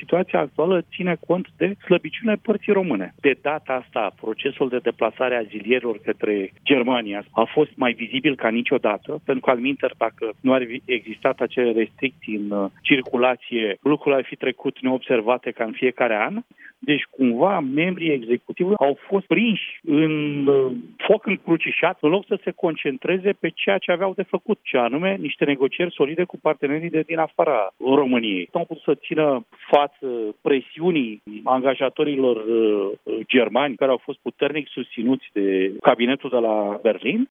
situația actuală ține cont de slăbiciunea părții române. De data asta, procesul de deplasare a azilierilor către Germania a fost mai vizibil ca niciodată, pentru că, alminteri, dacă nu ar fi existat acele restricții în circulație, lucrurile ar fi trecut neobservate ca în fiecare an. Deci, cumva, membrii executivului au fost prinși în foc încrucișat, în loc să se concentreze pe ceea ce aveau de făcut, ce anume niște negocieri solide cu partenerii din afara României. Au putut să țină față presiunii angajatorilor germani, care au fost puternic susținuți de cabinetul de la Berlin,